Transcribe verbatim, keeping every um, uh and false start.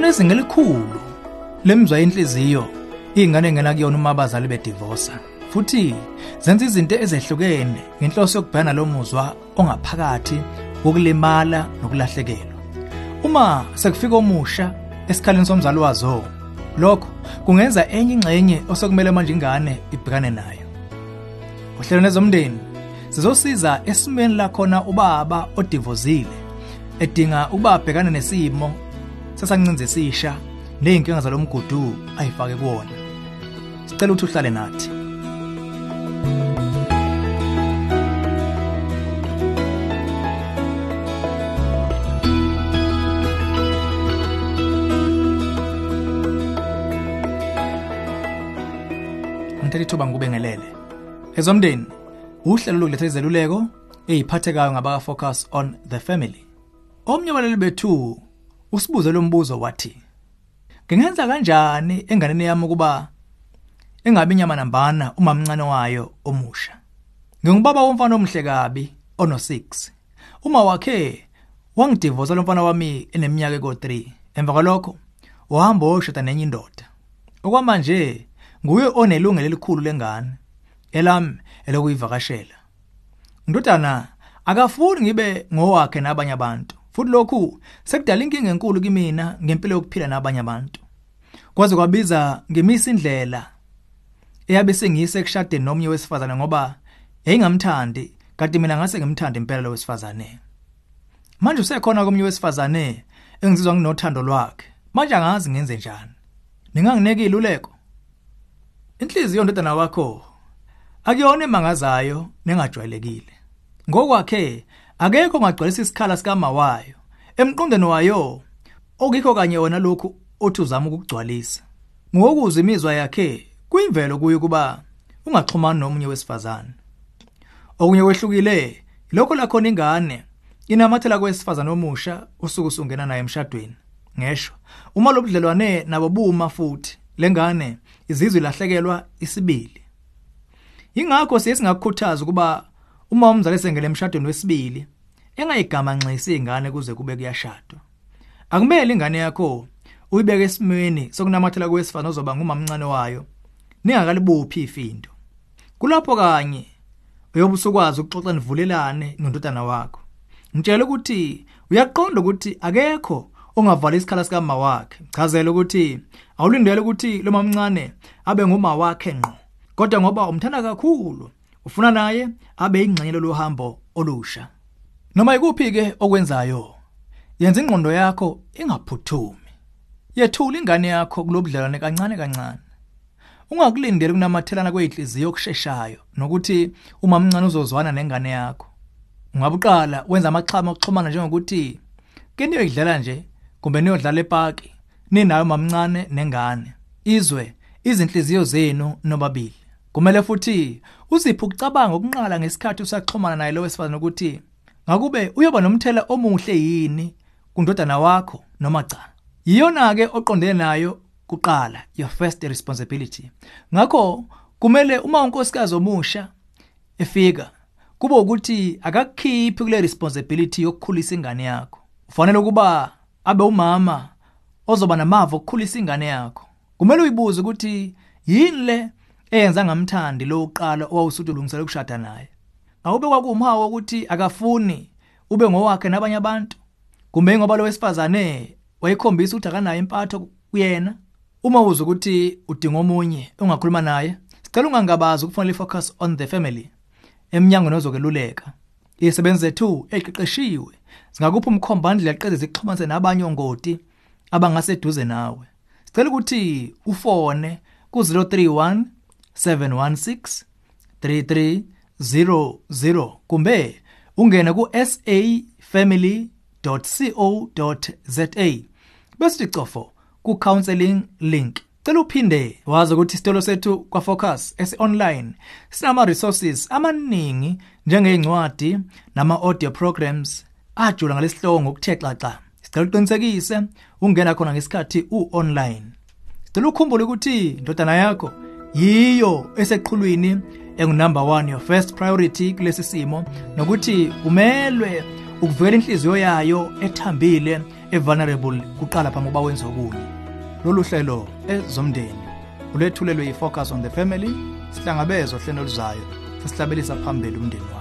kunezinga elikhulu lemizwa yenhliziyo ingane engena kuyona uma abazali bedivorce futhi zenza izinto ezehlukene ngenhloso yokubhekana lo muzwa ongaphakathi wokulimala nokulahlekelwa. Uma sekufika omusha esikhaleni somzali wazo, lokho kungenza enye ingxenye osokumele manje ingane ibhekane nayo. Uhlelo nezomndeni sizosiza esimeni la khona ubaba odivozile edinga ukuba abhekane nesimo sesancinzisisha neyinkinga zalomgudu ayifake kuwona. Sicela ukuthi uhlale nathi. Ngithethuba ngubengelele. Ezomndeni uhlelo lokuletha izeluleko eziphathekayo ngabaka focus on the family. Omnye waleli bethu usibuze lo mbuzo wathi, ngingenza kanjani enganeni yami ukuba engabi inyama nambana uma mncane wayo omusha? Ngingubaba womfana omhle kabi ono six. Uma wakhe wangidivoza lo mfana wami eneminyaka eko three. Emva kwalokho wahamba oshada nenye indoda. Okwamanje nguye onelungelo elikhulu lengane elami elokuyivakashela. Ndodana akafuni ngibe ngowakhe nabanye abantu. Futhi lokhu sekudala inkinga enkulu kimina ngempilo yokuphila nabanye abantu. Kwaze kwabiza ngemisa indlela eyabe sengiyise kushadeni nomnye wesifazane ngoba yayingamthandi kanti mina ngase ngimthanda impela lo wesifazane. Manje usekhona komnye wesifazane engizizwa nginothando lwakhe. Manje angazi ngenze njani. Ningangineke iluleko. Inhliziyo ndodana wakho akuyona emangazayo nengajwayelekile. Ngokwakhe akekho ongagcwalisa isikhala sikama wayo. Emqondweni wayo okikho kanye wona lokhu othi uzama ukugcwalisa. Ngokuzwa imizwa yakhe kuyimvelo kuye kuba ungaxhumana nomunye wesifazane. Okunye kwehlukile lokho la khona ingane inamathela kwesifazane omusha usuku usungena naye emshadweni. Ngesho uma lobudlelwane nabo buma futhi lengane izizwe lahlekelwa isibili. Ingakho siyesingakukhuthaza ukuba uma umzali esengele emshadweni wesibili engayigama nxisa ingane kuze kube kuyashadwa. Akumele ingane yakho uyibeke esimweni sokunamathela kwesifazane ozoba ngumamncane wayo ningakalibuphi ifindo. Kulapho kanye uyobusukwazi ukuxoxa nivulelane nondodana wakho. Ngitshela ukuthi uyaqonda ukuthi akekho ongavala isikhala sikama wakhe. Chazela ukuthi awulindele ukuthi lo mamncane abe nguma wakhe ngqo. Kodwa ngoba umthanda kakhulu ufuna naye abe ingxenye lohambo olusha. Noma ikuphi ke okwenzayo, yenza ingqondo yakho ingaphuthumi. Yethula ingane yakho kulobudlelwane kancane kancane. Ungakulindele kunamathelana kweinhliziyo okusheshayo nokuthi uma umncane uzozwana nengane yakho. Ungabuqala wenza amaxhama okuxhumana njengokuthi ke niyodlala nje kumbe niyodlala eparki ninayo mamncane nengane. Izwe izinhliziyo zenu nobabili. Kumele futhi uziphe ukucabanga okunqala ngesikhathi usaxhumana naye lo wesifazane ukuthi ngakube uyoba nomthela omuhle yini kundodana wakho noma cha. Yiyona ke oqondene nayo kuqala, your first responsibility. Ngakho kumele uma unkosikazi omusha efika kube ukuthi akakukhiphi kule responsibility yokukhulisa ingane yakho. Ufanele ukuba abe umama ozoba namava okukhulisa ingane yakho. Kumele uyibuze ukuthi yini le eyenza ngamthandi lo uqala owawusuthi ulungisela ukushada naye. Awube kwakumhawo ukuthi akafuni ube ngowakhe nabanye abantu. Kumbe ngoba lo wesifazane wayikhombisa ukuthi akanayo impatho kuyena. Uma uza ukuthi udinga omunye ungakhuluma naye, sicela ungangabazi ukufanele focus on the family. Eminyango nozokeluleka. Isebenze zethu eqeqeshiwe singakupha umkhombandlela qede zixhumanise nabanye ongoti abangaseduze nawe. Sicela ukuthi ufone ku zero three one seven one six three three zero zero kumbe ungene ku s a family dot co dot za bese icofo ku counseling link. Cela uphinde wazi ukuthi isitolo sethu kwa Focus esi online sinama resources amaningi njengeincwadi nama audio programs ajula ngalesihloko ngokuthe xaxa. Sicela uqinisekise ungena khona ngesikhathi u online. Sicela ukhumbule ukuthi indodana yakho yiyo eseqhulwini engu number one, your first priority kulesi simo, nokuthi umelwe ukuvikela inhliziyo yayo ethambile evulnerable kuqala phambi kokuba wenze okunye. Lolu hlelo ezomndeni ulethulelwe yiFocus on the Family, sihlangabezwa ohlelo luzayo sesihlabelisa phambili umndeni wakho.